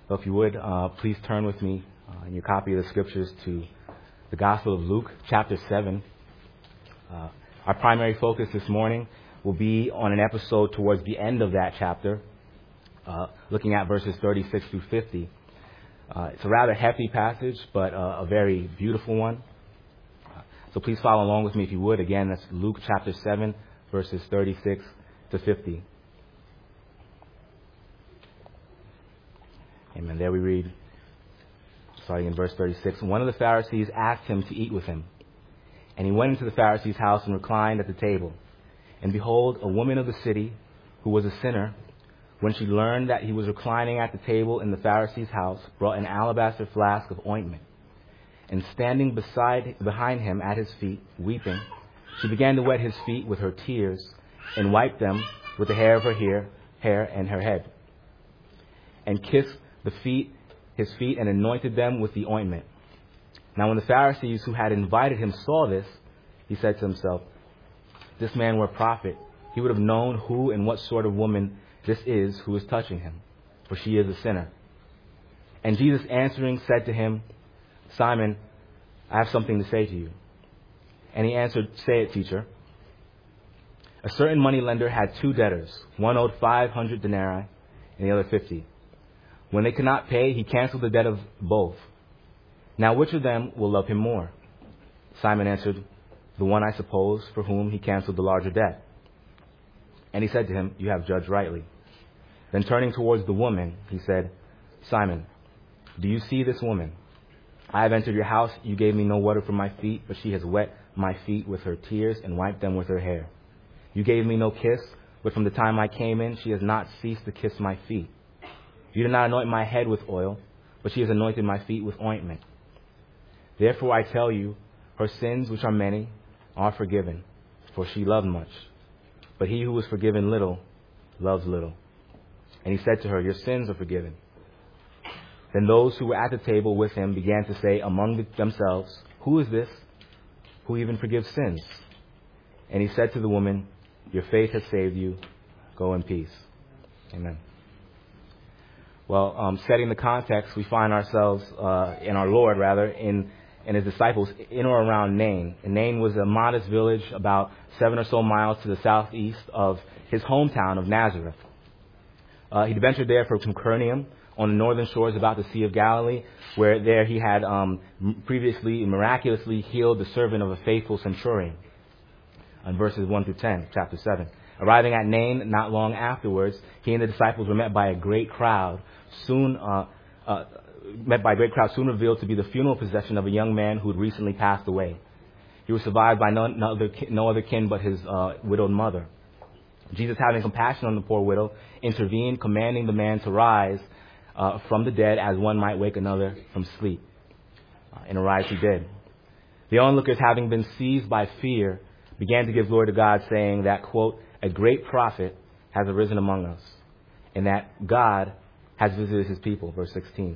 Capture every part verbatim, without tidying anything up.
So if you would, uh, please turn with me uh, in your copy of the scriptures to the Gospel of Luke, chapter seven. Uh, our primary focus this morning will be on an episode towards the end of that chapter, uh, looking at verses thirty-six through fifty. Uh, it's a rather hefty passage, but uh, a very beautiful one. Uh, so please follow along with me if you would. Again, that's Luke chapter seven, verses thirty-six to fifty. Amen. There we read, starting in verse thirty-six. One of the Pharisees asked him to eat with him. And he went into the Pharisee's house and reclined at the table. And behold, a woman of the city, who was a sinner, when she learned that he was reclining at the table in the Pharisee's house, brought an alabaster flask of ointment. And standing beside, behind him at his feet, weeping, she began to wet his feet with her tears and wiped them with the hair of her hair, hair and her head. And kissed the feet, his feet, and anointed them with the ointment. Now when the Pharisees who had invited him saw this, he said to himself, "This man were a prophet. He would have known who and what sort of woman this is who is touching him, for she is a sinner." And Jesus answering said to him, "Simon, I have something to say to you." And he answered, "Say it, teacher." A certain moneylender had two debtors. One owed five hundred denarii and the other fifty. When they could not pay, he canceled the debt of both. Now which of them will love him more? Simon answered, "The one, I suppose, for whom he canceled the larger debt." And he said to him, "You have judged rightly." Then turning towards the woman, he said, "Simon, do you see this woman? I have entered your house. You gave me no water for my feet, but she has wet my feet with her tears and wiped them with her hair. You gave me no kiss, but from the time I came in, she has not ceased to kiss my feet. You did not anoint my head with oil, but she has anointed my feet with ointment. Therefore I tell you, her sins, which are many, are forgiven, for she loved much. But he who was forgiven little, loves little." And he said to her, "Your sins are forgiven." Then those who were at the table with him began to say among themselves, "Who is this who even forgives sins?" And he said to the woman, "Your faith has saved you. Go in peace." Amen. Well, um, setting the context, we find ourselves, uh, in our Lord, rather, in, in his disciples, in or around Nain. And Nain was a modest village about seven or so miles to the southeast of his hometown of Nazareth. Uh, he'd ventured there from Capernaum on the northern shores about the Sea of Galilee, where there he had um, previously miraculously healed the servant of a faithful centurion. On verses one through ten, chapter seven. Arriving at Nain not long afterwards, he and the disciples were met by a great crowd. Soon, uh, uh, met by a great crowd, soon revealed to be the funeral procession of a young man who had recently passed away. He was survived by no, no, other, no other kin but his uh, widowed mother. Jesus, having compassion on the poor widow, intervened, commanding the man to rise uh, from the dead as one might wake another from sleep. Uh, and arise he did. The onlookers, having been seized by fear, began to give glory to God, saying that, quote, "A great prophet has arisen among us, and that God has visited his people," verse sixteen.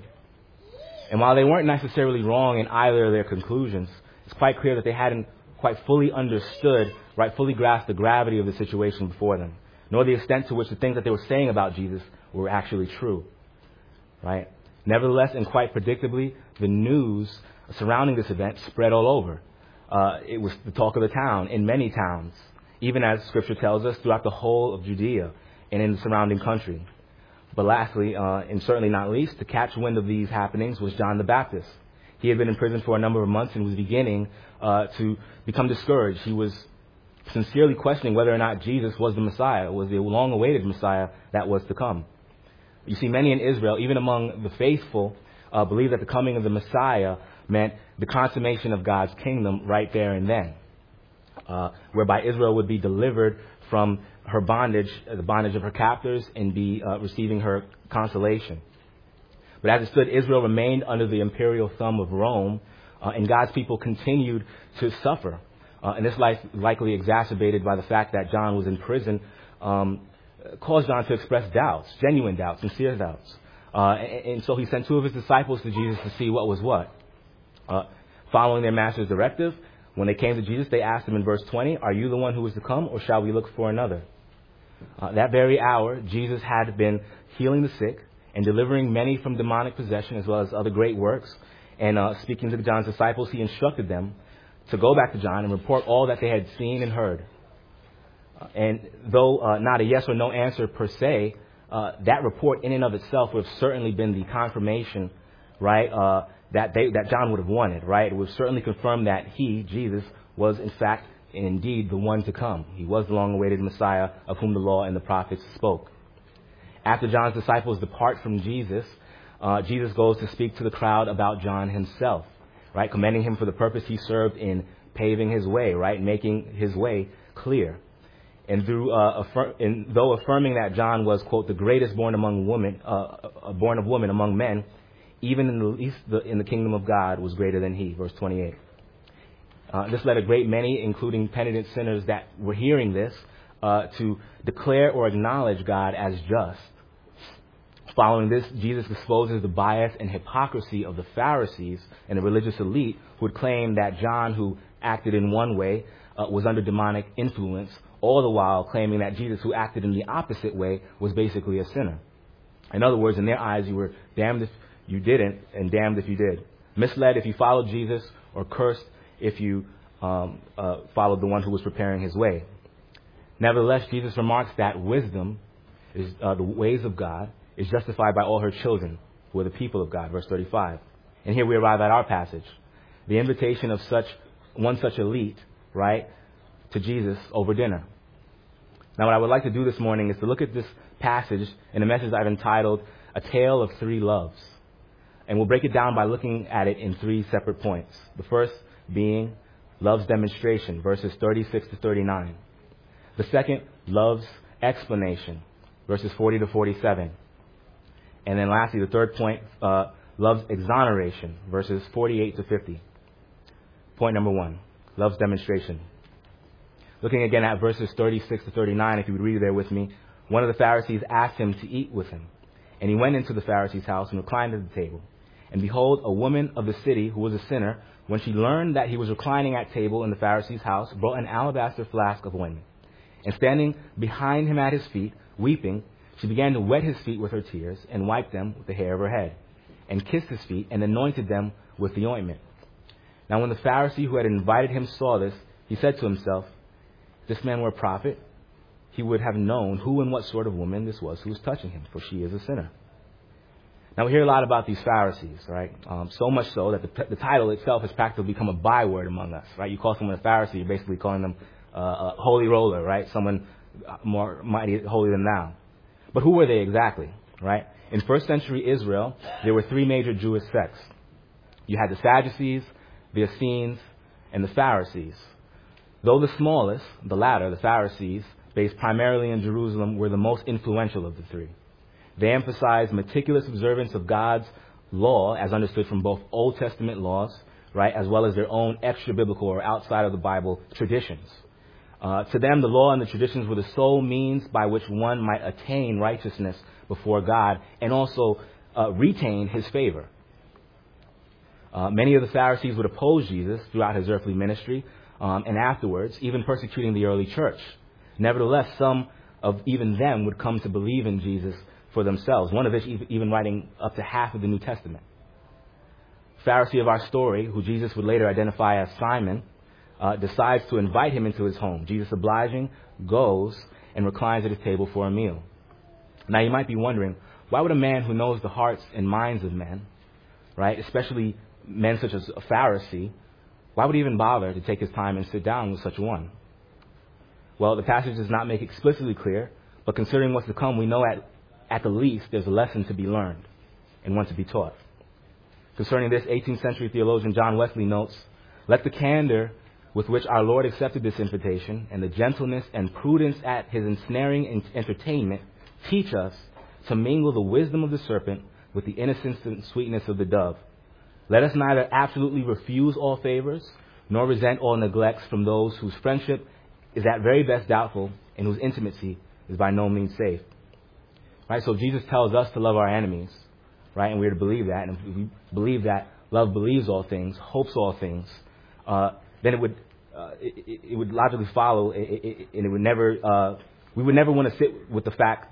And while they weren't necessarily wrong in either of their conclusions, it's quite clear that they hadn't quite fully understood, right, fully grasped the gravity of the situation before them, nor the extent to which the things that they were saying about Jesus were actually true, right? Nevertheless, and quite predictably, the news surrounding this event spread all over. Uh, it was the talk of the town in many towns, even as Scripture tells us, throughout the whole of Judea and in the surrounding country. But lastly, uh, and certainly not least, to catch wind of these happenings was John the Baptist. He had been in prison for a number of months and was beginning uh, to become discouraged. He was sincerely questioning whether or not Jesus was the Messiah, was the long-awaited Messiah that was to come. You see, many in Israel, even among the faithful, uh, believed that the coming of the Messiah meant the consummation of God's kingdom right there and then, uh, whereby Israel would be delivered from her bondage, the bondage of her captors, and be uh, receiving her consolation. But as it stood, Israel remained under the imperial thumb of Rome, uh, and God's people continued to suffer. Uh, and this life likely exacerbated by the fact that John was in prison, um, caused John to express doubts, genuine doubts, sincere doubts. Uh, and, and so he sent two of his disciples to Jesus to see what was what. Uh, following their master's directive, when they came to Jesus, they asked him in verse twenty, "Are you the one who is to come, or shall we look for another?" Uh, that very hour, Jesus had been healing the sick and delivering many from demonic possession as well as other great works. And uh, speaking to John's disciples, he instructed them to go back to John and report all that they had seen and heard. Uh, and though uh, not a yes or no answer per se, uh, that report in and of itself would have certainly been the confirmation, right, uh, that they, that John would have wanted, right? It would certainly confirm that he, Jesus, was in fact and indeed the one to come. He was the long-awaited Messiah of whom the law and the prophets spoke. After John's disciples depart from Jesus, uh, Jesus goes to speak to the crowd about John himself, right? Commending him for the purpose he served in paving his way, right? Making his way clear. And through, uh, affir- and though affirming that John was, quote, the greatest born among women, uh, born of women among men, even in the least the, in the kingdom of God was greater than he, verse twenty-eight. Uh, this led a great many, including penitent sinners that were hearing this, uh, to declare or acknowledge God as just. Following this, Jesus exposes the bias and hypocrisy of the Pharisees and the religious elite who would claim that John, who acted in one way, uh, was under demonic influence, all the while claiming that Jesus, who acted in the opposite way, was basically a sinner. In other words, in their eyes, you were damned if you didn't and damned if you did. Misled if you followed Jesus, or cursed if you um, uh, followed the one who was preparing his way. Nevertheless, Jesus remarks that wisdom, is uh, the ways of God, is justified by all her children, who are the people of God, verse thirty-five. And here we arrive at our passage. The invitation of such one such elite, right, to Jesus over dinner. Now, what I would like to do this morning is to look at this passage in a message I've entitled, A Tale of Three Loves. And we'll break it down by looking at it in three separate points. The first being love's demonstration, verses thirty-six to thirty-nine. The second, love's explanation, verses forty to forty-seven. And then lastly, the third point, uh, love's exoneration, verses forty-eight to fifty. Point number one, love's demonstration. Looking again at verses thirty-six to thirty-nine, if you would read there with me, one of the Pharisees asked him to eat with him. And he went into the Pharisee's house and reclined at the table. And behold, a woman of the city who was a sinner, when she learned that he was reclining at table in the Pharisee's house, brought an alabaster flask of ointment. And standing behind him at his feet, weeping, she began to wet his feet with her tears and wiped them with the hair of her head, and kissed his feet and anointed them with the ointment. Now when the Pharisee who had invited him saw this, he said to himself, if this man were a prophet, he would have known who and what sort of woman this was who was touching him, for she is a sinner. Now, we hear a lot about these Pharisees, right? Um, so much so that the, the title itself has practically become a byword among us, right? You call someone a Pharisee, you're basically calling them uh, a holy roller, right? Someone more mighty, holy than thou. But who were they exactly, right? In first century Israel, there were three major Jewish sects. You had the Sadducees, the Essenes, and the Pharisees. Though the smallest, the latter, the Pharisees, based primarily in Jerusalem, were the most influential of the three. They emphasized meticulous observance of God's law, as understood from both Old Testament laws, right, as well as their own extra-biblical or outside of the Bible traditions. Uh, to them, the law and the traditions were the sole means by which one might attain righteousness before God and also uh, retain his favor. Uh, many of the Pharisees would oppose Jesus throughout his earthly ministry um, and afterwards, even persecuting the early church. Nevertheless, some of even them would come to believe in Jesus for themselves, one of which even writing up to half of the New Testament. Pharisee of our story, who Jesus would later identify as Simon, uh, decides to invite him into his home. Jesus, obliging, goes and reclines at his table for a meal. Now, you might be wondering, why would a man who knows the hearts and minds of men, right, especially men such as a Pharisee, why would he even bother to take his time and sit down with such a one? Well, the passage does not make explicitly clear, but considering what's to come, we know at At the least, there's a lesson to be learned and one to be taught. Concerning this, eighteenth century theologian John Wesley notes, let the candor with which our Lord accepted this invitation and the gentleness and prudence at his ensnaring entertainment teach us to mingle the wisdom of the serpent with the innocence and sweetness of the dove. Let us neither absolutely refuse all favors nor resent all neglects from those whose friendship is at very best doubtful and whose intimacy is by no means safe. Right, so Jesus tells us to love our enemies, right? And we're to believe that. And if we believe that love believes all things, hopes all things, uh, then it would uh, it, it would logically follow, it, it, and it would never uh, we would never want to sit with the fact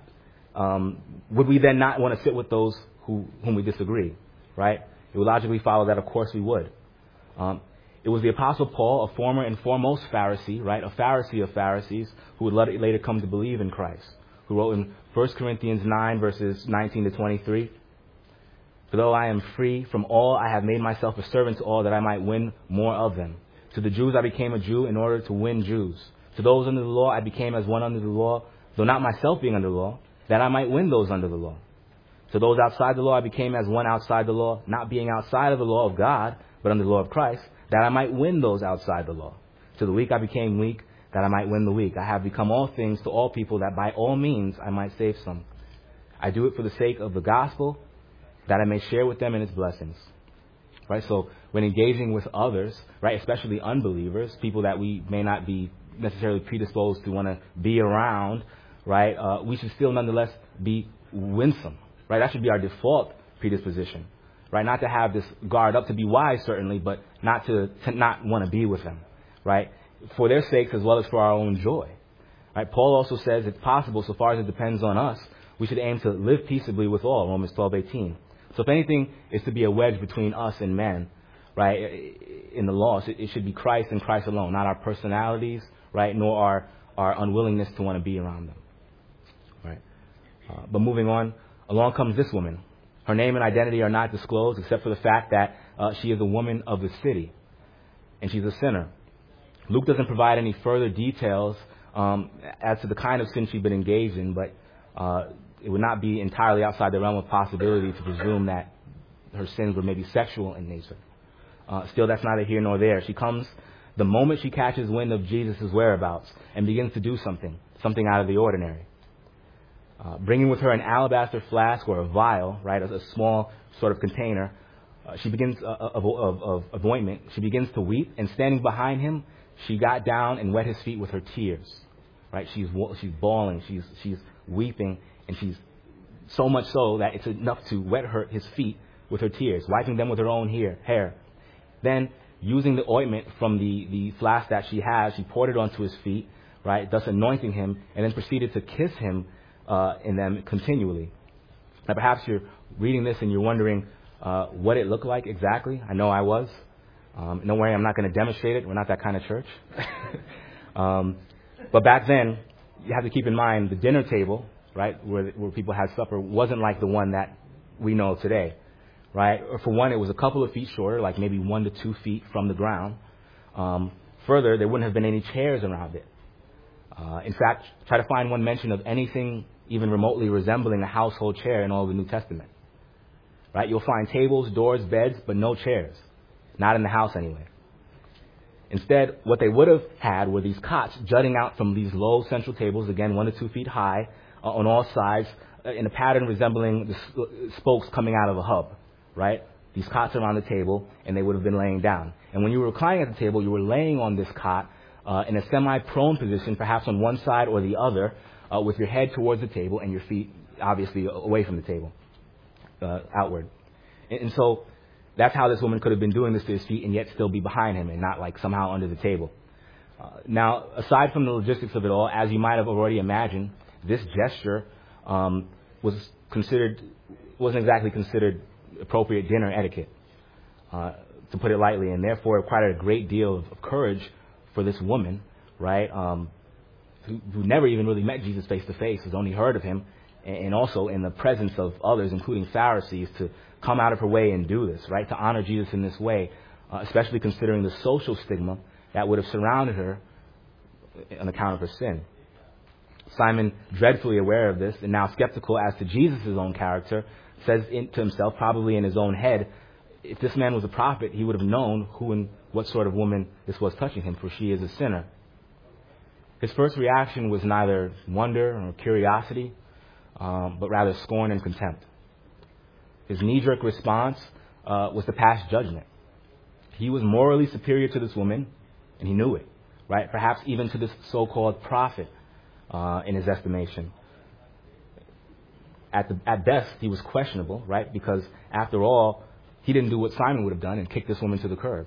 um, would we then not want to sit with those who, whom we disagree, right? It would logically follow that, of course, we would. Um, it was the Apostle Paul, a former and foremost Pharisee, right, a Pharisee of Pharisees, who would later come to believe in Christ, who wrote in First Corinthians nine, verses nineteen to twenty-three, "For though I am free from all, I have made myself a servant to all, that I might win more of them. To the Jews I became a Jew in order to win Jews. To those under the law I became as one under the law, though not myself being under the law, that I might win those under the law. To those outside the law I became as one outside the law, not being outside of the law of God, but under the law of Christ, that I might win those outside the law. To the weak I became weak, that I might win the weak. I have become all things to all people, that by all means I might save some. I do it for the sake of the gospel, that I may share with them in its blessings." Right? So when engaging with others, right, especially unbelievers, people that we may not be necessarily predisposed to want to be around, right, uh, we should still nonetheless be winsome. Right? That should be our default predisposition. Right? Not to have this guard up, to be wise certainly, but not to, to not want to be with them. Right? For their sakes as well as for our own joy. Right? Paul also says it's possible, so far as it depends on us, we should aim to live peaceably with all, Romans twelve eighteen. So if anything is to be a wedge between us and men, right, in the law, it should be Christ and Christ alone, not our personalities, right, nor our, our unwillingness to want to be around them. Right? Uh, but moving on, along comes this woman. Her name and identity are not disclosed except for the fact that uh, she is a woman of the city, and she's a sinner. Luke doesn't provide any further details um, as to the kind of sin she'd been engaged in, but uh, it would not be entirely outside the realm of possibility to presume that her sins were maybe sexual in nature. Uh, still, that's neither here nor there. She comes the moment she catches wind of Jesus' whereabouts and begins to do something, something out of the ordinary. Uh, bringing with her an alabaster flask or a vial, right, a, a small sort of container, uh, she begins uh, of, of, of, of ointment. She begins to weep, and standing behind him, she got down and wet his feet with her tears. Right? She's she's bawling, she's she's weeping, and she's so much so that it's enough to wet her his feet with her tears, wiping them with her own hair. hair. Then, using the ointment from the, the flask that she has, she poured it onto his feet, right, thus anointing him, and then proceeded to kiss him uh, in them continually. Now, perhaps you're reading this and you're wondering uh, what it looked like exactly. I know I was. Um, don't worry, I'm not going to demonstrate it. We're not that kind of church. um, but back then, you have to keep in mind the dinner table, right, where, where people had supper, wasn't like the one that we know today, right? Or for one, it was a couple of feet shorter, like maybe one to two feet from the ground. Um, further, there wouldn't have been any chairs around it. Uh, in fact, try to find one mention of anything even remotely resembling a household chair in all of the New Testament. Right? You'll find tables, doors, beds, but no chairs. Not in the house anyway. Instead, what they would have had were these cots jutting out from these low central tables, again, one to two feet high, uh, on all sides, uh, in a pattern resembling the sp- spokes coming out of a hub. Right? These cots are on the table, and they would have been laying down. And when you were reclining at the table, you were laying on this cot uh, in a semi-prone position, perhaps on one side or the other, uh, with your head towards the table and your feet, obviously, away from the table, uh, outward. And, and so that's how this woman could have been doing this to his feet and yet still be behind him and not like somehow under the table. Uh, now, aside from the logistics of it all, as you might have already imagined, this gesture um, was considered, wasn't exactly considered appropriate dinner etiquette, uh, to put it lightly, and therefore required a great deal of, of courage for this woman, right, um, who, who never even really met Jesus face to face, has only heard of him, and, and also in the presence of others, including Pharisees, to come out of her way and do this, right, to honor Jesus in this way, uh, especially considering the social stigma that would have surrounded her on account of her sin. Simon, dreadfully aware of this and now skeptical as to Jesus' own character, says in, to himself, probably in his own head, if this man was a prophet, he would have known who and what sort of woman this was touching him, for she is a sinner. His first reaction was neither wonder or curiosity, um, but rather scorn and contempt. His knee-jerk response uh, was to pass judgment. He was morally superior to this woman, and he knew it, right? Perhaps even to this so-called prophet uh, in his estimation. At, the, at best, he was questionable, right? Because after all, he didn't do what Simon would have done and kick this woman to the curb.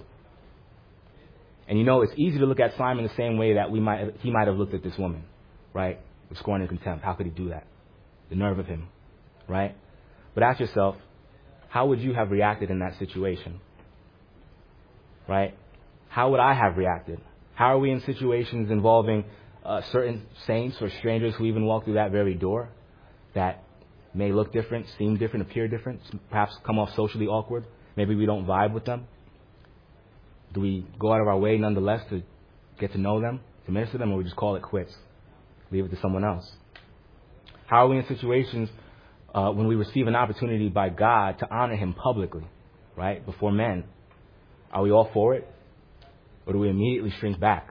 And you know, it's easy to look at Simon the same way that we might he might have looked at this woman, right? With scorn and contempt. How could he do that? the nerve of him, right? But ask yourself, how would you have reacted in that situation, right? How would I have reacted? How are we in situations involving uh, certain saints or strangers who even walk through that very door that may look different, seem different, appear different, perhaps come off socially awkward? Maybe we don't vibe with them. Do we go out of our way nonetheless to get to know them, to minister to them, or we just call it quits, leave it to someone else? How are we in situations uh, when we receive an opportunity by God to honor him publicly, right, before men? Are we all for it, or do we immediately shrink back?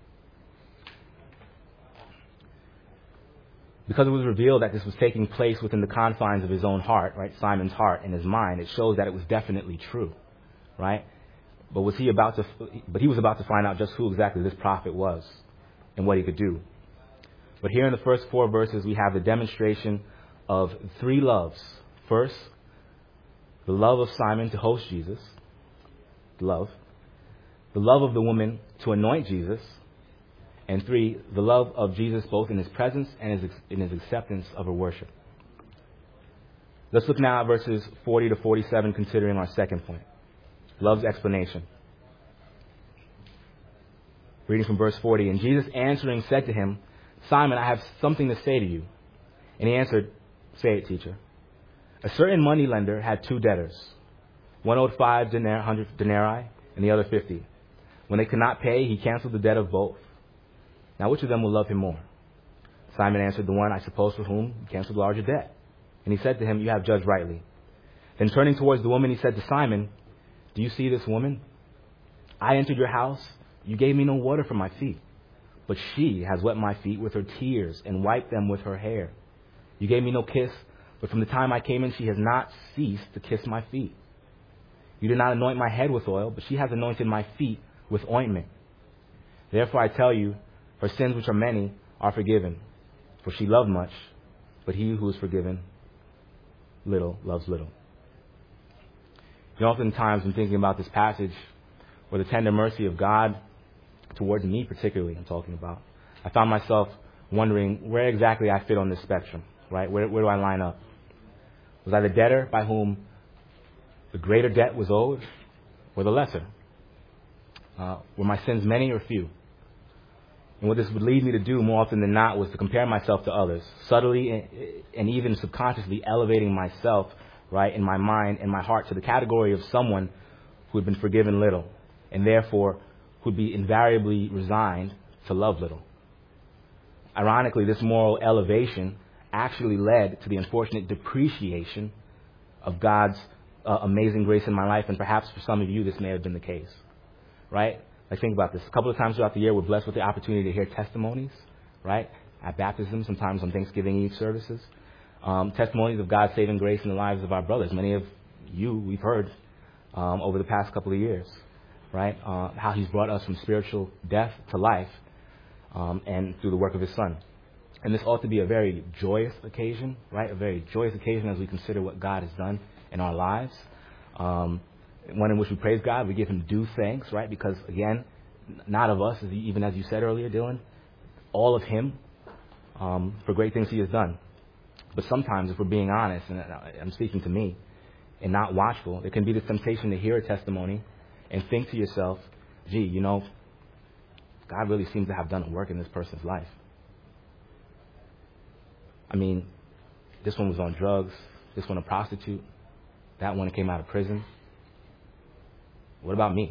Because it was revealed that this was taking place within the confines of his own heart, right, Simon's heart and his mind, it shows that it was definitely true, right? But was he about to? But he was about to find out just who exactly this prophet was and what he could do. But here in the first four verses, we have the demonstration of three loves. First, the love of Simon to host Jesus, love. The love of the woman to anoint Jesus. And three, the love of Jesus both in his presence and his, in his acceptance of her worship. Let's look now at verses forty to forty-seven, considering our second point, love's explanation. Reading from verse forty, and Jesus answering said to him, Simon, I have something to say to you. And he answered, say it, teacher. A certain moneylender had two debtors. One owed five denar- hundred denarii and the other fifty. When they could not pay, he canceled the debt of both. Now, which of them will love him more? Simon answered, the one, I suppose, for whom he canceled the larger debt. And he said to him, you have judged rightly. Then turning towards the woman, he said to Simon, do you see this woman? I entered your house. You gave me no water for my feet. But she has wet my feet with her tears and wiped them with her hair. You gave me no kiss, but from the time I came in, she has not ceased to kiss my feet. You did not anoint my head with oil, but she has anointed my feet with ointment. Therefore I tell you, her sins, which are many, are forgiven. For she loved much, but he who is forgiven little loves little. You know, oftentimes when thinking about this passage, or the tender mercy of God towards me particularly, I'm talking about, I found myself wondering where exactly I fit on this spectrum, right? Where, where do I line up? Was I the debtor by whom the greater debt was owed, or the lesser? Uh, were my sins many or few? And what this would lead me to do more often than not was to compare myself to others, subtly and, and even subconsciously elevating myself, right, in my mind and my heart to the category of someone who had been forgiven little, and therefore who would be invariably resigned to love little. Ironically, this moral elevation actually led to the unfortunate depreciation of God's uh, amazing grace in my life, and perhaps for some of you this may have been the case, right? Like, think about this. A couple of times throughout the year, we're blessed with the opportunity to hear testimonies, right? At baptism, sometimes on Thanksgiving Eve services. Um, testimonies of God's saving grace in the lives of our brothers. Many of you, we've heard um, over the past couple of years, right? Uh, how he's brought us from spiritual death to life um, and through the work of his Son. And this ought to be a very joyous occasion, right? A very joyous occasion as we consider what God has done in our lives. Um One in which we praise God, we give him due thanks, right? Because, again, not of us, even as you said earlier, Dylan, all of him um, for great things he has done. But sometimes, if we're being honest, and I'm speaking to me, and not watchful, there can be this temptation to hear a testimony and think to yourself, gee, you know, God really seems to have done a work in this person's life. I mean, this one was on drugs, this one a prostitute, that one came out of prison. What about me?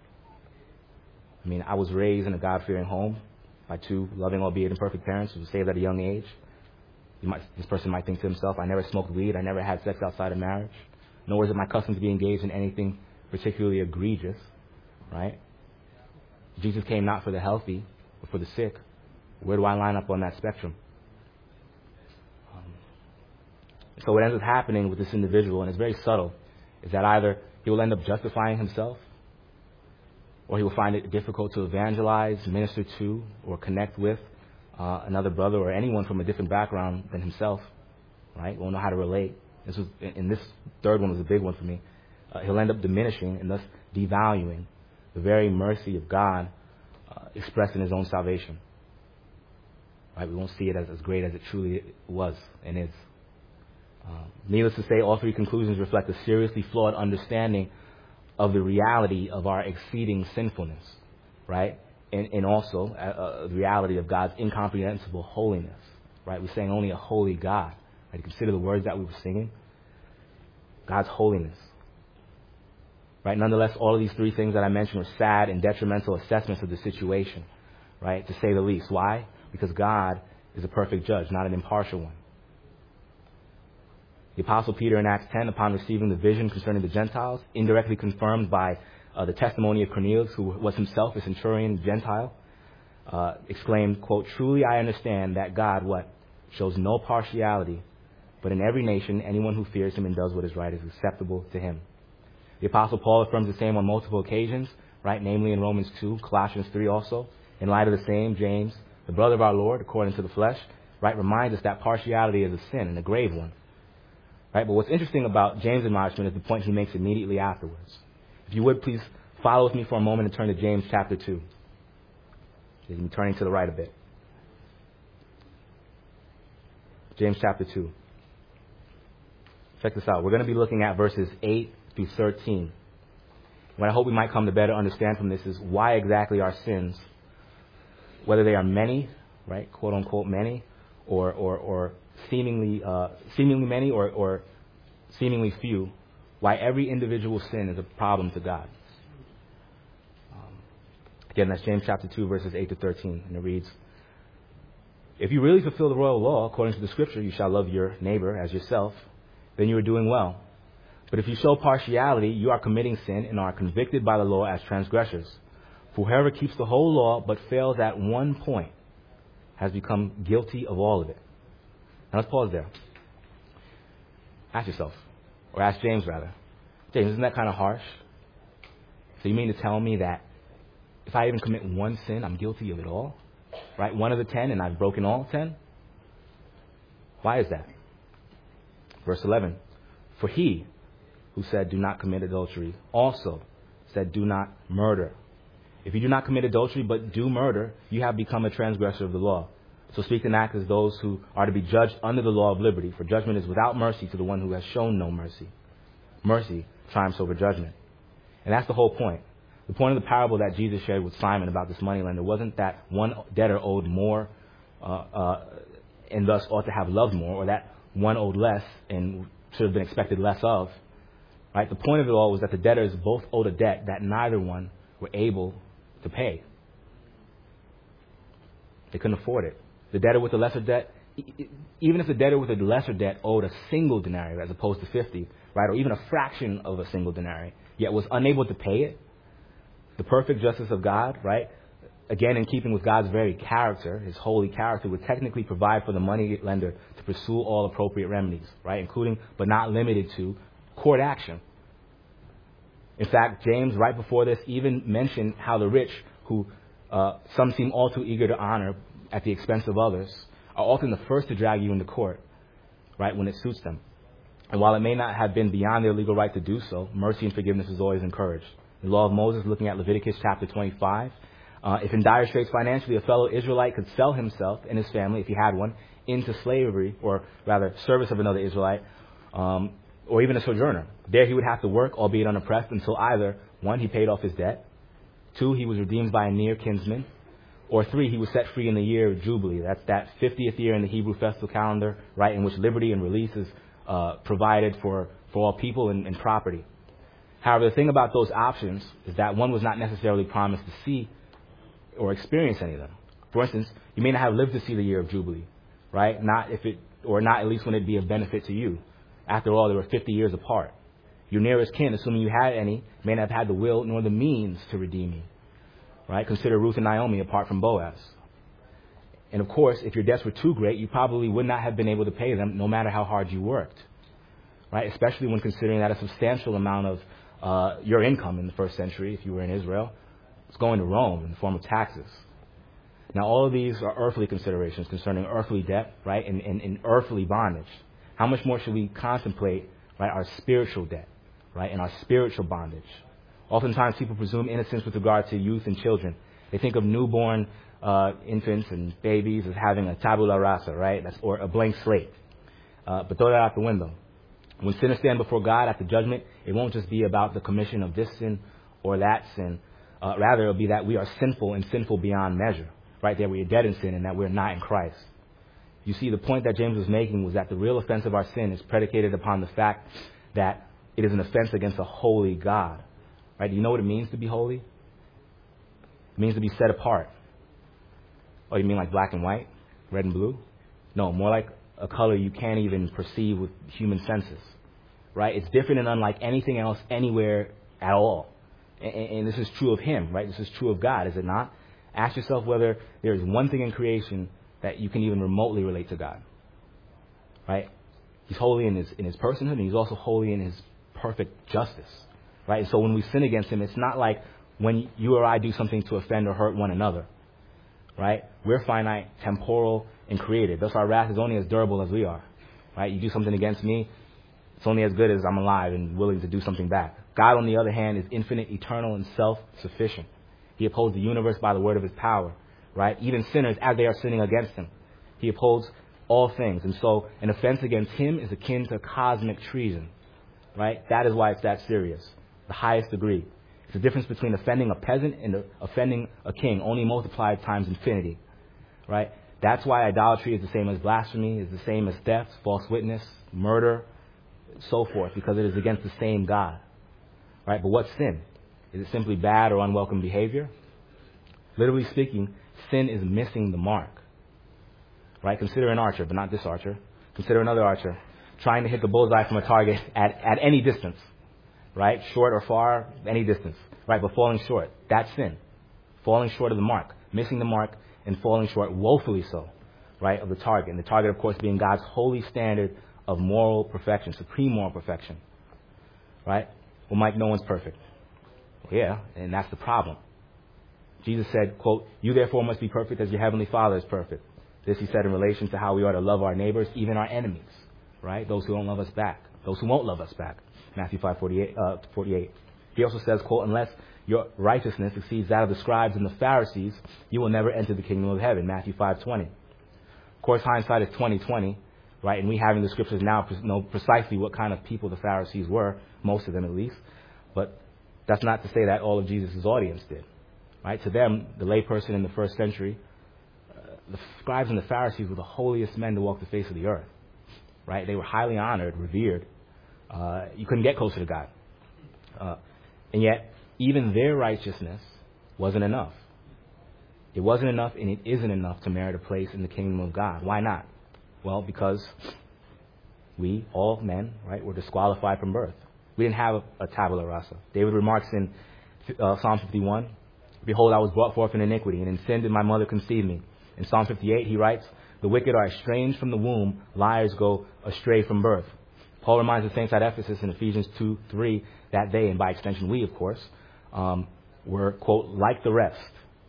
I mean, I was raised in a God-fearing home by two loving, albeit imperfect parents who were saved at a young age. You might, this person might think to himself, I never smoked weed, I never had sex outside of marriage, nor is it my custom to be engaged in anything particularly egregious, right? Jesus came not for the healthy, but for the sick. Where do I line up on that spectrum? Um, so what ends up happening with this individual, and it's very subtle, is that either he will end up justifying himself, or he will find it difficult to evangelize, minister to, or connect with uh, another brother or anyone from a different background than himself, right? Won't know how to relate. This was, and this third one was a big one for me. Uh, he'll end up diminishing and thus devaluing the very mercy of God uh, expressed in his own salvation. Right? We won't see it as, as great as it truly was and is Um, needless to say, all three conclusions reflect a seriously flawed understanding of the reality of our exceeding sinfulness, right? And, and also uh, uh, the reality of God's incomprehensible holiness, right? We're saying only a holy God. Right? Consider the words that we were singing. God's holiness. Right? Nonetheless, all of these three things that I mentioned are sad and detrimental assessments of the situation, right? To say the least. Why? Because God is a perfect judge, not an impartial one. The Apostle Peter in Acts ten, upon receiving the vision concerning the Gentiles, indirectly confirmed by uh, the testimony of Cornelius, who was himself a centurion Gentile, uh, exclaimed, quote, "Truly I understand that God, what? Shows no partiality, but in every nation, anyone who fears him and does what is right is acceptable to him." The Apostle Paul affirms the same on multiple occasions, right? Namely in Romans two, Colossians three also. In light of the same, James, the brother of our Lord, according to the flesh, right, reminds us that partiality is a sin and a grave one. Right? But what's interesting about James' admonishment is the point he makes immediately afterwards. If you would, please follow with me for a moment and turn to James chapter two. You can be turning to the right a bit. James chapter two. Check this out. We're going to be looking at verses eight through thirteen. What I hope we might come to better understand from this is why exactly our sins, whether they are many, right, quote unquote many, or or, or seemingly uh, seemingly many or, or seemingly few, why every individual sin is a problem to God. Um, again, that's James chapter two, verses eight to thirteen, and it reads, "If you really fulfill the royal law, according to the scripture, you shall love your neighbor as yourself, then you are doing well. But if you show partiality, you are committing sin and are convicted by the law as transgressors. For whoever keeps the whole law but fails at one point has become guilty of all of it." Now let's pause there. Ask yourself, or ask James rather, James, isn't that kind of harsh? So you mean to tell me that if I even commit one sin, I'm guilty of it all? Right? One of the ten, and I've broken all ten? Why is that? Verse eleven, "For he who said, 'Do not commit adultery,' also said, 'Do not murder.' If you do not commit adultery but do murder, you have become a transgressor of the law. So speak and act as those who are to be judged under the law of liberty, for judgment is without mercy to the one who has shown no mercy. Mercy triumphs over judgment." And that's the whole point. The point of the parable that Jesus shared with Simon about this moneylender wasn't that one debtor owed more uh, uh, and thus ought to have loved more, or that one owed less and should have been expected less of. Right? The point of it all was that the debtors both owed a debt that neither one were able to pay. They couldn't afford it. The debtor with the lesser debt, even if the debtor with a lesser debt owed a single denarius as opposed to fifty, right, or even a fraction of a single denarius, yet was unable to pay it, the perfect justice of God, right, again in keeping with God's very character, his holy character, would technically provide for the money lender to pursue all appropriate remedies, right, including but not limited to court action. In fact, James, right before this, even mentioned how the rich, who uh, some seem all too eager to honor at the expense of others, are often the first to drag you into court, right, when it suits them. And while it may not have been beyond their legal right to do so, mercy and forgiveness is always encouraged. The law of Moses, looking at Leviticus chapter twenty-five, uh, if in dire straits financially, a fellow Israelite could sell himself and his family, if he had one, into slavery, or rather service of another Israelite, um, or even a sojourner. There he would have to work, albeit unoppressed, until either, one, he paid off his debt, two, he was redeemed by a near kinsman, or three, he was set free in the year of Jubilee. That's that fiftieth year in the Hebrew festival calendar, right, in which liberty and release is uh, provided for, for all people and, and property. However, the thing about those options is that one was not necessarily promised to see or experience any of them. For instance, you may not have lived to see the year of Jubilee, right? Not if it, or not at least when it'd be of benefit to you. After all, they were fifty years apart. Your nearest kin, assuming you had any, may not have had the will nor the means to redeem you. Right? Consider Ruth and Naomi apart from Boaz. And of course, if your debts were too great, you probably would not have been able to pay them no matter how hard you worked. Right? Especially when considering that a substantial amount of uh, your income in the first century, if you were in Israel, was going to Rome in the form of taxes. Now, all of these are earthly considerations concerning earthly debt, right, and, and, and earthly bondage. How much more should we contemplate, right, our spiritual debt, right, and our spiritual bondage? Oftentimes, people presume innocence with regard to youth and children. They think of newborn uh, infants and babies as having a tabula rasa, right, That's, or a blank slate. Uh, but throw that out the window. When sinners stand before God at the judgment, it won't just be about the commission of this sin or that sin. Uh, rather, it'll be that we are sinful and sinful beyond measure, right? That we are dead in sin and that we're not in Christ. You see, the point that James was making was that the real offense of our sin is predicated upon the fact that it is an offense against a holy God, right? Do you know what it means to be holy? It means to be set apart. Oh, you mean like black and white, red and blue? No, more like a color you can't even perceive with human senses, right? It's different and unlike anything else anywhere at all. And, and this is true of Him, right? This is true of God, is it not? Ask yourself whether there is one thing in creation that you can even remotely relate to God, right? He's holy in his in his personhood, and He's also holy in His perfect justice, right? And so when we sin against Him, it's not like when you or I do something to offend or hurt one another, right? We're finite, temporal, and created. Thus our wrath is only as durable as we are, right? You do something against me, it's only as good as I'm alive and willing to do something back. God, on the other hand, is infinite, eternal, and self-sufficient. He upholds the universe by the word of His power, right? Even sinners, as they are sinning against Him, He upholds all things. And so an offense against Him is akin to cosmic treason, right? That is why it's that serious, the highest degree. It's the difference between offending a peasant and offending a king, only multiplied times infinity, right? That's why idolatry is the same as blasphemy, is the same as theft, false witness, murder, so forth, because it is against the same God, right? But what's sin? Is it simply bad or unwelcome behavior? Literally speaking, sin is missing the mark, right? Consider an archer, but not this archer. Consider another archer trying to hit the bullseye from a target at, at any distance, right? Short or far, any distance, right? But falling short, that's sin. Falling short of the mark, missing the mark, and falling short, woefully so, right, of the target. And the target, of course, being God's holy standard of moral perfection, supreme moral perfection, right? Well, Mike, no one's perfect. Well, yeah, and that's the problem. Jesus said, quote, "You therefore must be perfect as your heavenly Father is perfect." This He said in relation to how we ought to love our neighbors, even our enemies, right? Those who don't love us back, those who won't love us back. Matthew five forty-eight. Uh, forty-eight. He also says, quote, "Unless your righteousness exceeds that of the scribes and the Pharisees, you will never enter the kingdom of heaven." Matthew five twenty. Of course, hindsight is twenty twenty, right? And we having the scriptures now know precisely what kind of people the Pharisees were, most of them at least. But that's not to say that all of Jesus' audience did, right? To them, the layperson in the first century, uh, the scribes and the Pharisees were the holiest men to walk the face of the earth, right? They were highly honored, revered. Uh, you couldn't get closer to God. Uh, and yet, even their righteousness wasn't enough. It wasn't enough, and it isn't enough to merit a place in the kingdom of God. Why not? Well, because we, all men, right, were disqualified from birth. We didn't have a, a tabula rasa. David remarks in uh, Psalm fifty-one, "Behold, I was brought forth in iniquity, and in sin did my mother conceive me." In Psalm fifty-eight, he writes, "The wicked are estranged from the womb, liars go astray from birth." Paul reminds the saints at Ephesus in Ephesians two three that they, and by extension we, of course, um, were, quote, "like the rest,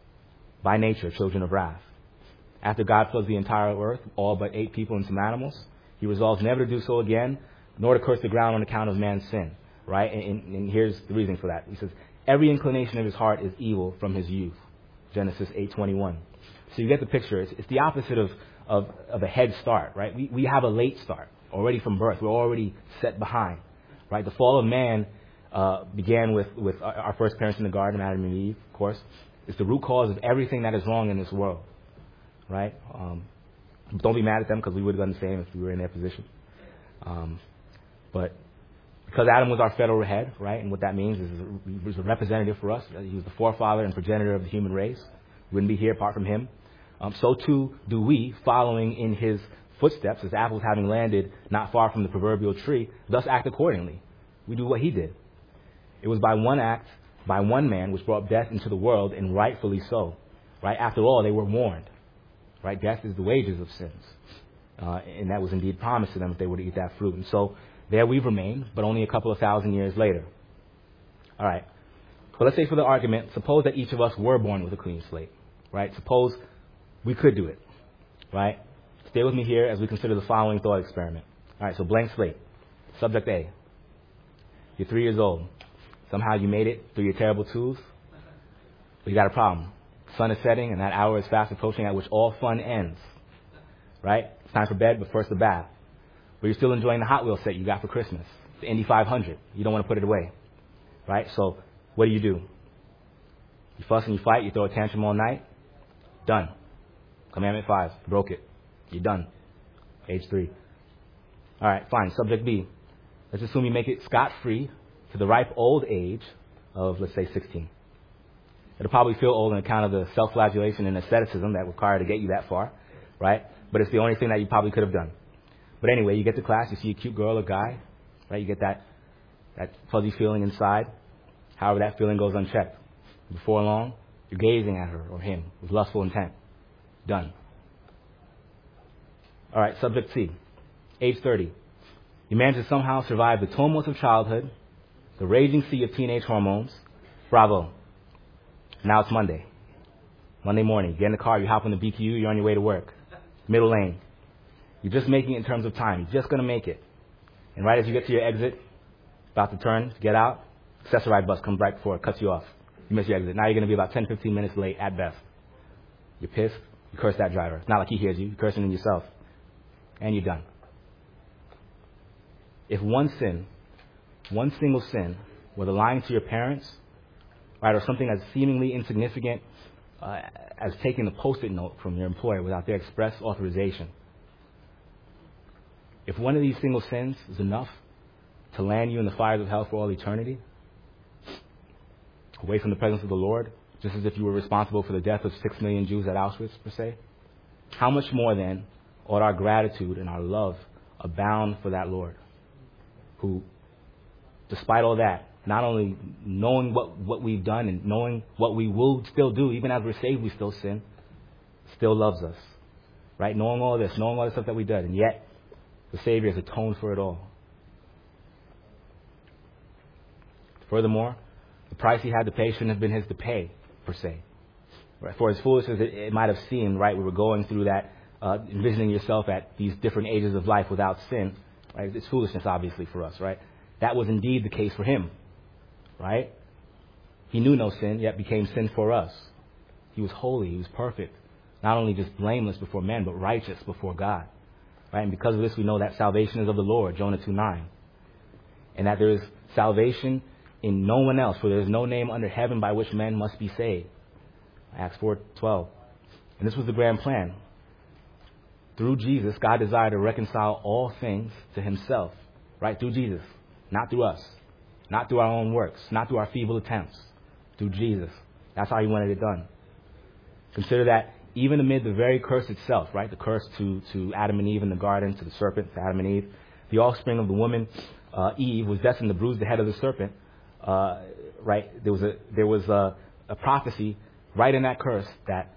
by nature, children of wrath." After God floods the entire earth, all but eight people and some animals, He resolves never to do so again, nor to curse the ground on account of man's sin, right? And, and, and here's the reason for that. He says, "Every inclination of his heart is evil from his youth." Genesis eight twenty-one. So you get the picture. It's, it's the opposite of, of, of a head start, right? We, we have a late start already from birth. We're already set behind, right? The fall of man uh, began with, with our first parents in the garden, Adam and Eve, of course. It's the root cause of everything that is wrong in this world, right? Um, don't be mad at them, because we would have done the same if we were in their position. Um, but because Adam was our federal head, right, and what that means is he was a representative for us. He was the forefather and progenitor of the human race. We wouldn't be here apart from him. Um, so too do we, following in his footsteps, as apples having landed not far from the proverbial tree, thus act accordingly. We do what he did. It was by one act, by one man, which brought death into the world, and rightfully so. Right? After all, they were warned. Right? Death is the wages of sins. Uh, and that was indeed promised to them if they were to eat that fruit. And so there we've remained, but only a couple of thousand years later. All right. But let's say for the argument, suppose that each of us were born with a clean slate. Right? Suppose we could do it. Right? Stay with me here as we consider the following thought experiment. All right, so blank slate. Subject A. You're three years old. Somehow you made it through your terrible twos, but you got a problem. Sun is setting, and that hour is fast approaching at which all fun ends. Right? It's time for bed, but first the bath. but you're still enjoying the Hot Wheels set you got for Christmas, the Indy five hundred. You don't want to put it away, right? So what do you do? You fuss and you fight. You throw a tantrum all night. Done. Commandment five. Broke it. You're done. Age three. All right, fine. Subject B. Let's assume you make it scot-free to the ripe old age of, let's say, sixteen. It'll probably feel old on account of the self-flagellation and asceticism that required to get you that far, right? But it's the only thing that you probably could have done. But anyway, you get to class, you see a cute girl or guy, right? You get that, that fuzzy feeling inside. However, that feeling goes unchecked. Before long, you're gazing at her or him with lustful intent. Done. All right, subject C. Age thirty. You manage to somehow survive the tumults of childhood, the raging sea of teenage hormones. Bravo. Now it's Monday. Monday morning. You get in the car, you hop on the B Q U, you're on your way to work. Middle lane. You're just making it in terms of time. You're just going to make it. And right as you get to your exit, about to turn, to get out, Accessoride bus comes right before it, cuts you off. You miss your exit. Now you're going to be about ten, fifteen minutes late at best. You're pissed. You curse that driver. It's not like he hears you. You're cursing him yourself. And you're done. If one sin, one single sin, whether lying to your parents, right, or something as seemingly insignificant uh, as taking a post-it note from your employer without their express authorization, if one of these single sins is enough to land you in the fires of hell for all eternity, away from the presence of the Lord, just as if you were responsible for the death of six million Jews at Auschwitz, per se, how much more then ought our gratitude and our love abound for that Lord, who, despite all that, not only knowing what, what we've done and knowing what we will still do, even as we're saved, we still sin, still loves us, right? Knowing all this, knowing all the stuff that we did, and yet the Savior has atoned for it all. Furthermore, the price he had to pay shouldn't have been his to pay, per se. Right? For as foolish as it, it might have seemed, right, we were going through that, uh, envisioning yourself at these different ages of life without sin, right? It's foolishness, obviously, for us, right? That was indeed the case for him, right? He knew no sin, yet became sin for us. He was holy. He was perfect. Not only just blameless before men, but righteous before God, right? And because of this, we know that salvation is of the Lord, Jonah two nine. And that there is salvation in no one else, for there is no name under heaven by which men must be saved. Acts four twelve. And this was the grand plan. Through Jesus, God desired to reconcile all things to himself, right? Through Jesus, not through us, not through our own works, not through our feeble attempts, through Jesus. That's how he wanted it done. Consider that even amid the very curse itself, right? The curse to, to Adam and Eve in the garden, to the serpent, to Adam and Eve, the offspring of the woman, uh, Eve, was destined to bruise the head of the serpent. Uh, right? There was a there was a, a prophecy right in that curse that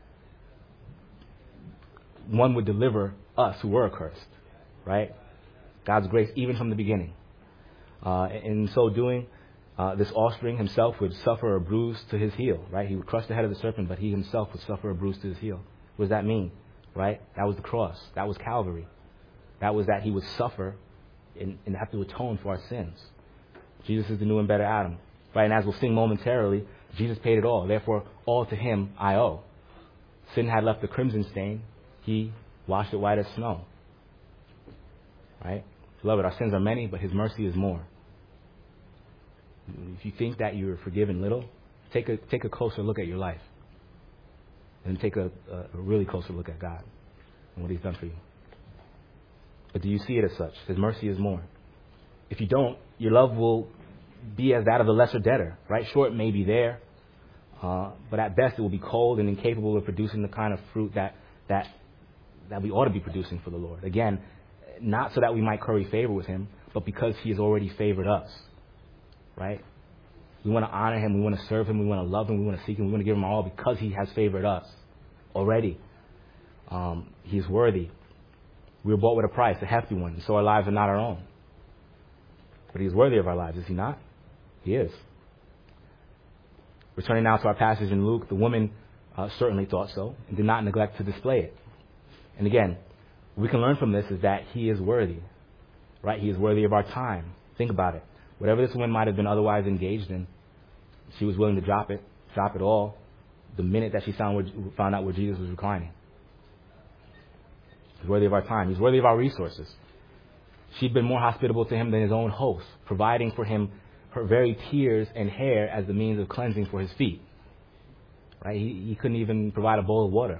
one would deliver us who were accursed, right? God's grace even from the beginning. Uh, in so doing, uh, this offspring himself would suffer a bruise to his heel, right? He would crush the head of the serpent, but he himself would suffer a bruise to his heel. What does that mean, right? That was the cross. That was Calvary. That was that he would suffer and, and have to atone for our sins. Jesus is the new and better Adam, right? And as we'll sing momentarily, Jesus paid it all. Therefore, all to him I owe. Sin had left the crimson stain. He washed it white as snow, right? Beloved, our sins are many, but his mercy is more. If you think that you're forgiven little, take a take a closer look at your life. And take a, a really closer look at God and what he's done for you. But do you see it as such? His mercy is more. If you don't, your love will be as that of the lesser debtor, right? Sure, it may be there, uh, but at best it will be cold and incapable of producing the kind of fruit that that that we ought to be producing for the Lord. Again, not so that we might curry favor with him, but because he has already favored us, right? We want to honor him, we want to serve him, we want to love him, we want to seek him, we want to give him our all because he has favored us already. Um, he's worthy. We were bought with a price, a hefty one, so our lives are not our own. But he is worthy of our lives, is he not? He is. Returning now to our passage in Luke, the woman uh, certainly thought so and did not neglect to display it. And again, we can learn from this is that he is worthy, right? He is worthy of our time. Think about it. Whatever this woman might have been otherwise engaged in, she was willing to drop it, drop it all, the minute that she found, where, found out where Jesus was reclining. He's worthy of our time. He's worthy of our resources. She'd been more hospitable to him than his own host, providing for him her very tears and hair as the means of cleansing for his feet. Right? He, he couldn't even provide a bowl of water.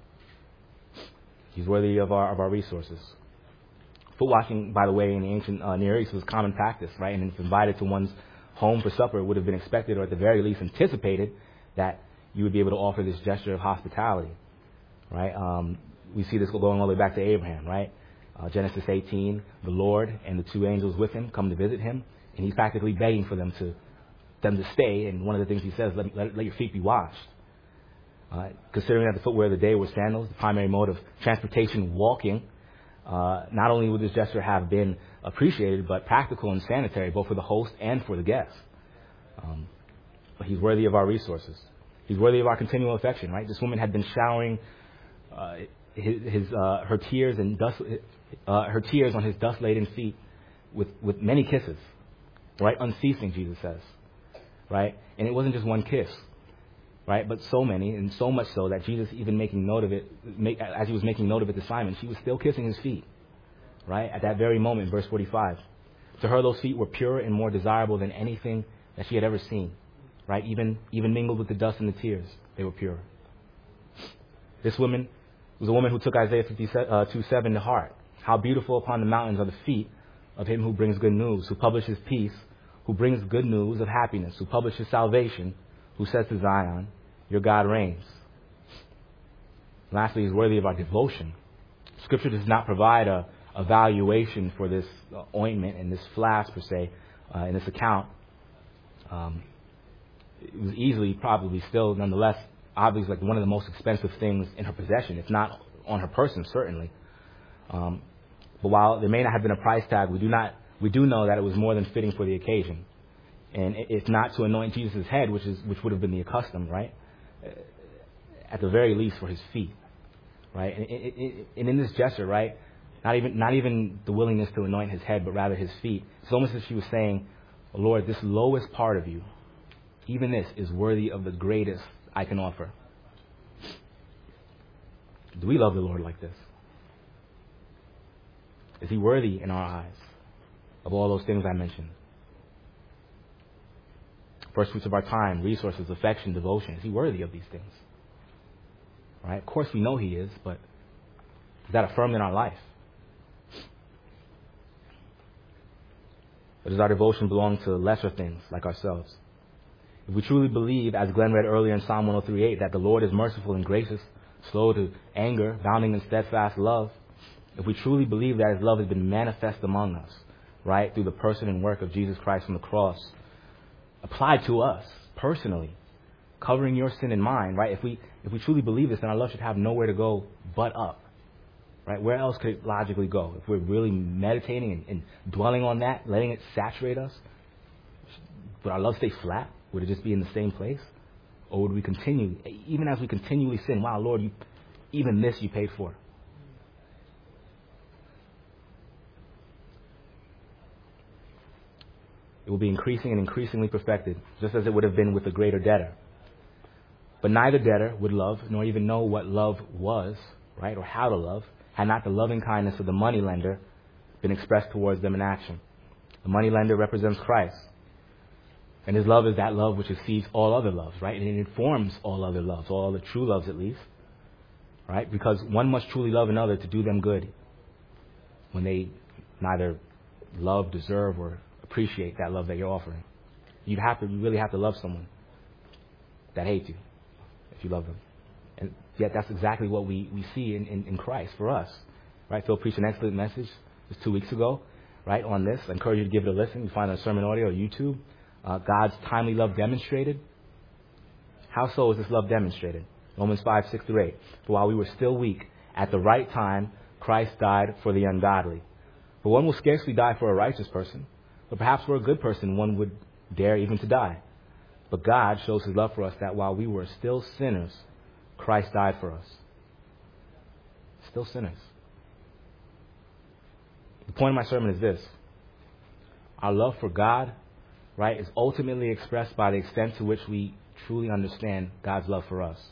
He's worthy of our of our resources. Foot washing, by the way, in the ancient uh, Near East was common practice, right? And if invited to one's home for supper, it would have been expected, or at the very least anticipated, that you would be able to offer this gesture of hospitality, right? Um, we see this going all the way back to Abraham, right? Uh, Genesis eighteen, the Lord and the two angels with him come to visit him, and he's practically begging for them to them to stay. And one of the things he says, let, let, let your feet be washed. Uh, considering that the footwear of the day were sandals, the primary mode of transportation, walking, uh, not only would this gesture have been appreciated, but practical and sanitary, both for the host and for the guest. Um, but he's worthy of our resources. He's worthy of our continual affection, right? This woman had been showering uh, his, his uh, her tears and dust, uh, her tears on his dust-laden feet with, with many kisses, right? Unceasing, Jesus says, right? And it wasn't just one kiss. Right, but so many, and so much so that Jesus, even making note of it, make, as he was making note of it to Simon, she was still kissing his feet. Right, at that very moment, verse forty-five. To her, those feet were purer and more desirable than anything that she had ever seen. Right, even even mingled with the dust and the tears, they were pure. This woman was a woman who took Isaiah fifty-two seven to heart. How beautiful upon the mountains are the feet of him who brings good news, who publishes peace, who brings good news of happiness, who publishes salvation, who says to Zion, your God reigns. Lastly, he's worthy of our devotion. Scripture does not provide a, a valuation for this uh, ointment and this flask, per se, uh, in this account. Um, it was easily, probably still, nonetheless, obviously like one of the most expensive things in her possession, if not on her person, certainly. Um, but while there may not have been a price tag, we do not, we do know that it was more than fitting for the occasion. And it's not to anoint Jesus' head, which is which would have been the custom, right? At the very least, for his feet, right? And, it, it, and in this gesture, right, not even not even the willingness to anoint his head, but rather his feet. It's almost as if she was saying, oh, Lord, this lowest part of you, even this, is worthy of the greatest I can offer. Do we love the Lord like this? Is he worthy in our eyes of all those things I mentioned? First fruits of our time, resources, affection, devotion. Is he worthy of these things? Right? Of course we know he is, but is that affirmed in our life? Or does our devotion belong to lesser things like ourselves? If we truly believe, as Glenn read earlier in Psalm one oh three eight, that the Lord is merciful and gracious, slow to anger, abounding in steadfast love, if we truly believe that his love has been manifest among us, right, through the person and work of Jesus Christ on the cross, applied to us personally, covering your sin and mine, right? If we if we truly believe this, then our love should have nowhere to go but up, right? Where else could it logically go? If we're really meditating and, and dwelling on that, letting it saturate us, would our love stay flat? Would it just be in the same place? Or would we continue, even as we continually sin, wow, Lord, you, even this you paid for. It will be increasing and increasingly perfected, just as it would have been with the greater debtor. But neither debtor would love, nor even know what love was, right, or how to love, had not the loving kindness of the moneylender been expressed towards them in action. The moneylender represents Christ. And his love is that love which exceeds all other loves, right? And it informs all other loves, all other true loves at least, right? Because one must truly love another to do them good when they neither love, deserve, or appreciate that love that you're offering. You'd have to, you really have to love someone that hates you if you love them. And yet that's exactly what we, we see in, in, in Christ for us, right? Phil preached an excellent message just two weeks ago, right, on this. I encourage you to give it a listen. You find it on sermon audio or YouTube. Uh, God's timely love demonstrated. How so is this love demonstrated? Romans five, six through eight. For while we were still weak, at the right time, Christ died for the ungodly. For one will scarcely die for a righteous person, but perhaps for a good person one would dare even to die. But God shows his love for us that while we were still sinners, Christ died for us. Still sinners. The point of my sermon is this. Our love for God, right, is ultimately expressed by the extent to which we truly understand God's love for us.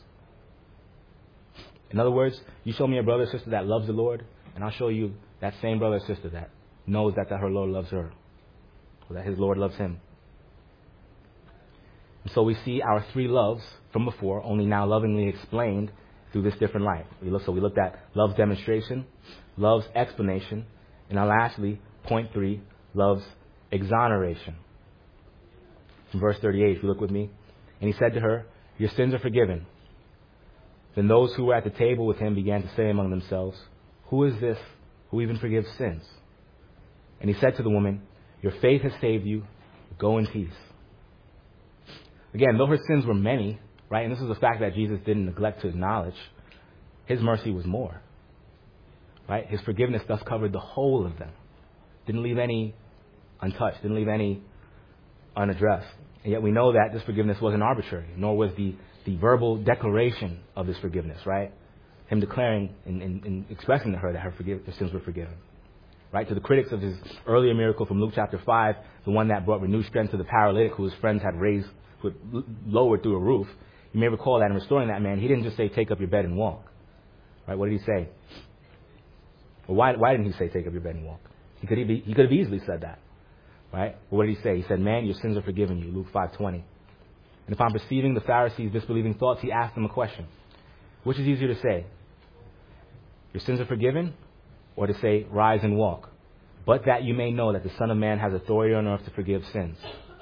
In other words, you show me a brother or sister that loves the Lord, and I'll show you that same brother or sister that knows that, that her Lord loves her, or that his Lord loves him. And so we see our three loves from before, only now lovingly explained through this different light. We look, so we looked at love's demonstration, love's explanation, and now lastly, point three, love's exoneration. In verse thirty-eight, if you look with me, and he said to her, your sins are forgiven. Then those who were at the table with him began to say among themselves, who is this who even forgives sins? And he said to the woman, your faith has saved you. Go in peace. Again, though her sins were many, right, and this is a fact that Jesus didn't neglect to acknowledge, his mercy was more. Right? His forgiveness thus covered the whole of them. Didn't leave any untouched, didn't leave any unaddressed. And yet we know that this forgiveness wasn't arbitrary, nor was the, the verbal declaration of this forgiveness, right? Him declaring and, and, and expressing to her that her, forgive, her sins were forgiven. Right? To the critics of his earlier miracle from Luke chapter five, the one that brought renewed strength to the paralytic who his friends had raised, who had lowered through a roof, you may recall that in restoring that man, he didn't just say, take up your bed and walk. Right? What did he say? Well, why, why didn't he say, take up your bed and walk? He could, he, he could have easily said that. Right? But what did he say? He said, man, your sins are forgiven you, Luke five twenty. And upon perceiving the Pharisees' disbelieving thoughts, he asked them a question. Which is easier to say? Your sins are forgiven? Or to say, rise and walk? But that you may know that the Son of Man has authority on earth to forgive sins.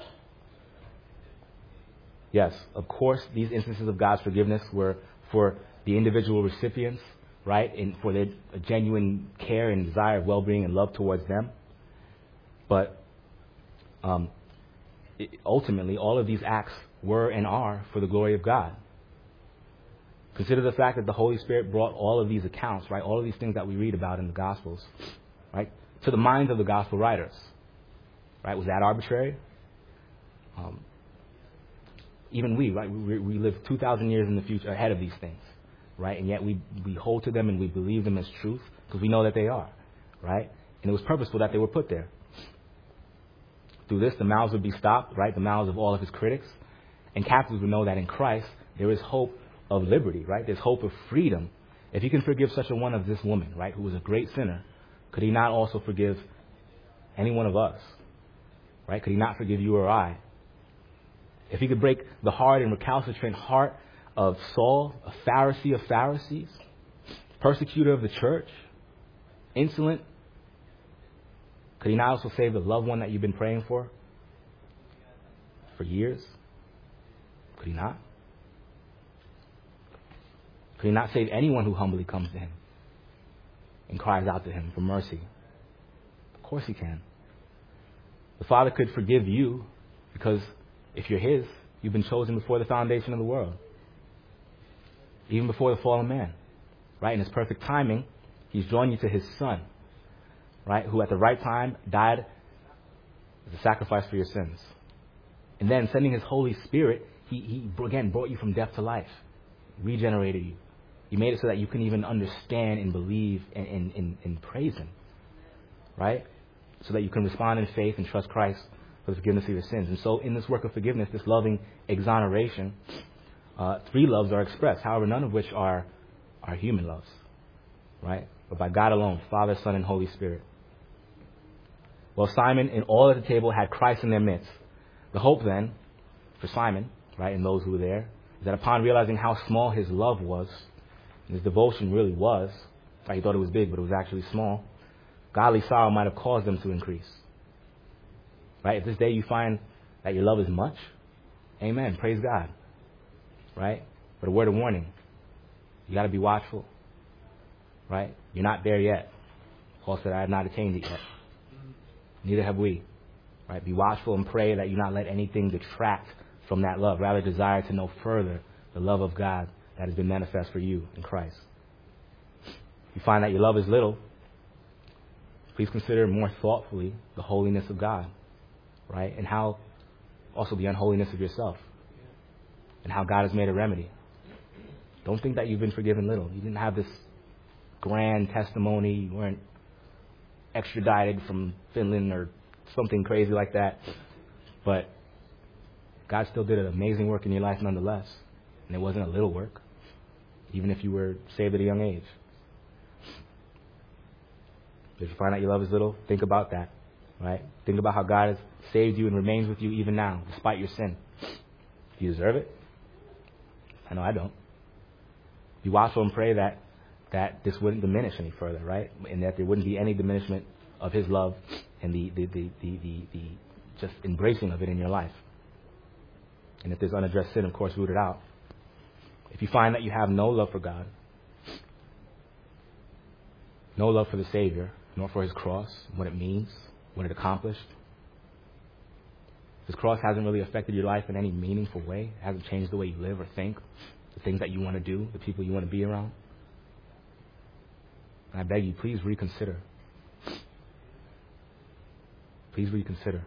Yes, of course, these instances of God's forgiveness were for the individual recipients, right? And for their genuine care and desire of well-being and love towards them. But um, it, ultimately, all of these acts were and are for the glory of God. Consider the fact that the Holy Spirit brought all of these accounts, right? All of these things that we read about in the Gospels, right? To the minds of the Gospel writers, right? Was that arbitrary? Um, even we, right? We, we live two thousand years in the future ahead of these things, right? And yet we, we hold to them and we believe them as truth because we know that they are, right? And it was purposeful that they were put there. Through this, the mouths would be stopped, right? The mouths of all of his critics. And captives would know that in Christ, there is hope of liberty, right? There's hope of freedom. If he can forgive such a one of this woman, right, who was a great sinner, could he not also forgive any one of us, right? Could he not forgive you or I? If he could break the hard and recalcitrant heart of Saul, a Pharisee of Pharisees, persecutor of the church, insolent, could he not also save the loved one that you've been praying for for years? Could he not? Could he not save anyone who humbly comes to him and cries out to him for mercy? Of course he can. The Father could forgive you because if you're his, you've been chosen before the foundation of the world. Even before the fall of man. Right? In his perfect timing, he's drawn you to his Son. Right? Who at the right time died as a sacrifice for your sins. And then sending his Holy Spirit, he, he again brought you from death to life. Regenerated you. He made it so that you can even understand and believe and, and, and, and praise him. Right? So that you can respond in faith and trust Christ for the forgiveness of your sins. And so in this work of forgiveness, this loving exoneration, uh, three loves are expressed. However, none of which are, are human loves. Right? But by God alone, Father, Son, and Holy Spirit. Well, Simon and all at the table had Christ in their midst. The hope then, for Simon, right, and those who were there, is that upon realizing how small his love was, and his devotion really was, right, he thought it was big, but it was actually small, godly sorrow might have caused them to increase. Right? If this day you find that your love is much, amen, praise God. Right? But a word of warning, you got to be watchful. Right? You're not there yet. Paul said, I have not attained it yet. Neither have we. Right? Be watchful and pray that you not let anything detract from that love. Rather desire to know further the love of God that has been manifest for you in Christ. If you find that your love is little, please consider more thoughtfully the holiness of God. Right? And how also the unholiness of yourself. And how God has made a remedy. Don't think that you've been forgiven little. You didn't have this grand testimony. You weren't extradited from Finland or something crazy like that. But God still did an amazing work in your life nonetheless. And it wasn't a little work. Even if you were saved at a young age. If you find out your love is little, think about that, right? Think about how God has saved you and remains with you even now, despite your sin. Do you deserve it? I know I don't. You watchful and pray that that this wouldn't diminish any further, right? And that there wouldn't be any diminishment of His love and the the the the, the, the just embracing of it in your life. And if there's unaddressed sin, of course, root it out. If you find that you have no love for God, no love for the Savior, nor for His cross, what it means, what it accomplished, His cross hasn't really affected your life in any meaningful way, it hasn't changed the way you live or think, the things that you want to do, the people you want to be around, and I beg you, please reconsider. Please reconsider.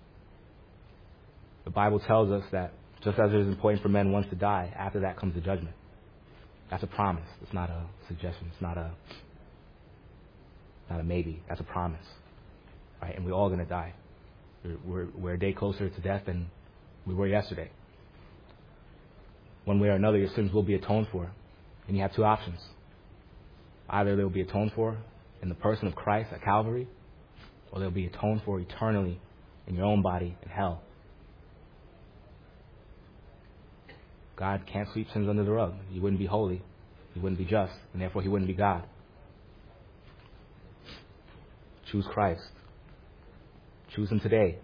The Bible tells us that just as it is important for men once to die, after that comes the judgment. That's a promise. It's not a suggestion. It's not a not a maybe. That's a promise. Right? And we're all going to die. We're, we're, we're a day closer to death than we were yesterday. One way or another, your sins will be atoned for. And you have two options. Either they'll be atoned for in the person of Christ at Calvary, or they'll be atoned for eternally in your own body in hell. God can't sweep sins under the rug. He wouldn't be holy. He wouldn't be just. And therefore, He wouldn't be God. Choose Christ. Choose Him today.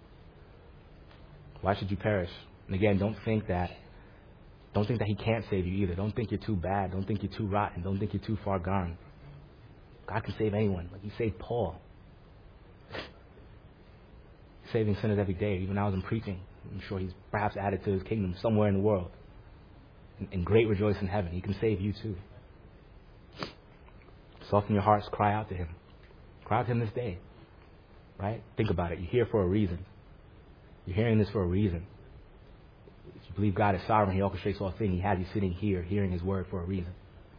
Why should you perish? And again, don't think that don't think that He can't save you either. Don't think you're too bad. Don't think you're too rotten. Don't think you're too far gone. God can save anyone. Like He saved Paul. Saving sinners every day. Even when I was in preaching, I'm sure He's perhaps added to His kingdom somewhere in the world. And great rejoice in heaven. He can save you too. Soften your hearts. Cry out to Him. Cry out to Him this day. Right? Think about it. You're here for a reason. You're hearing this for a reason. If you believe God is sovereign, He orchestrates all things. He has you sitting here, hearing His word for a reason.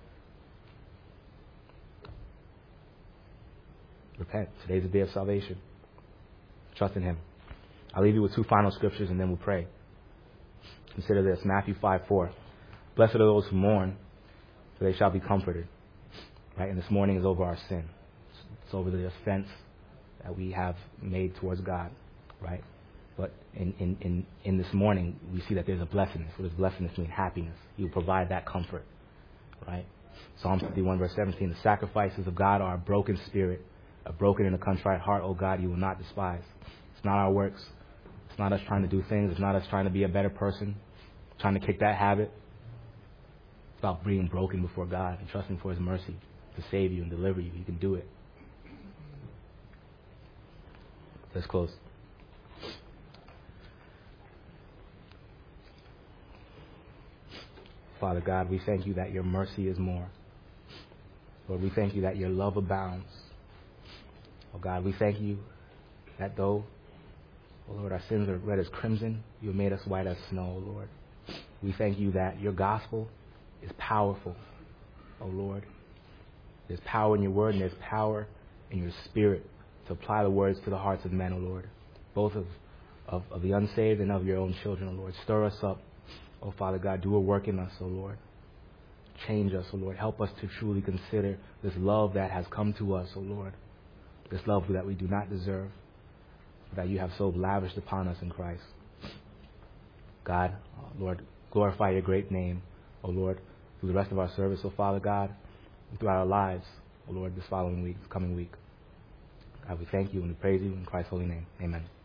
Repent. Today's the day of salvation. Trust in Him. I'll leave you with two final scriptures and then we'll pray. Consider this. Matthew five four. Blessed are those who mourn, for they shall be comforted. Right? And this mourning is over our sin. It's over the offense that we have made towards God. Right? But in, in, in, in this morning, we see that there's a blessedness. So there's blessedness means happiness. He will provide that comfort. Right? Psalm fifty-one verse seventeen. The sacrifices of God are a broken spirit, a broken and a contrite heart, O God, you will not despise. It's not our works. It's not us trying to do things. It's not us trying to be a better person, trying to kick that habit. It's about being broken before God and trusting for His mercy to save you and deliver you. He can do it. Let's close. Father God, we thank You that Your mercy is more. Lord, we thank You that Your love abounds. Oh God, we thank You that though, oh Lord, our sins are red as crimson, You have made us white as snow, oh Lord. We thank You that Your gospel is powerful, oh Lord. There's power in Your word and there's power in Your spirit to apply the words to the hearts of men, oh Lord. Both of, of, of the unsaved and of Your own children, oh Lord. Stir us up, oh Father God. Do a work in us, oh Lord. Change us, oh Lord. Help us to truly consider this love that has come to us, oh Lord. This love that we do not deserve, that You have so lavished upon us in Christ. God, oh Lord, glorify Your great name, oh Lord, through the rest of our service, oh Father God, and throughout our lives, oh Lord, this following week, this coming week. God, we thank You and we praise You in Christ's holy name. Amen.